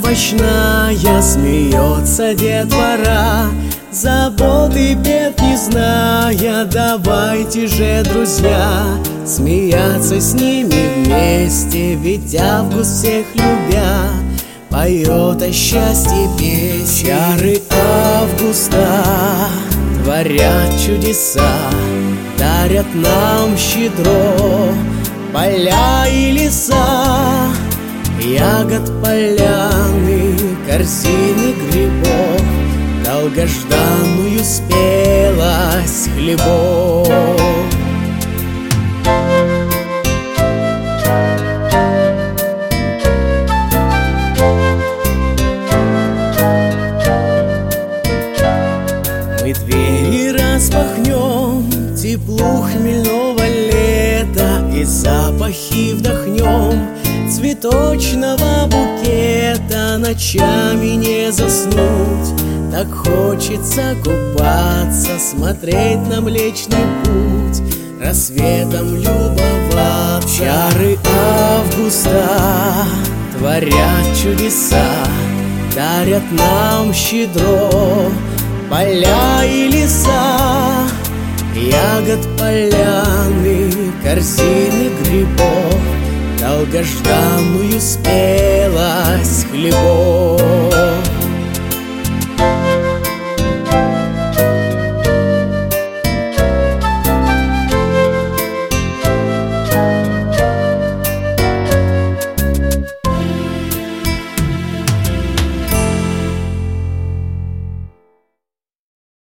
овощная, смеется детвора, заботы бед не зная. Давайте же, друзья, смеяться с ними вместе, ведь август всех любя поет о счастье песни. Чары августа творят чудеса, дарят нам щедро поля и леса, ягод поляны, корзины грибов, долгожданную спелость хлебов. Мы двери распахнем, теплу хмельного лета и запахи вдохнем цветочного букета. Ночами не заснуть, так хочется купаться, смотреть на Млечный Путь, рассветом любоваться. Чары августа творят чудеса, дарят нам щедро поля и леса, ягод поляны, корзины грибов, долгожданную спелость хлебов.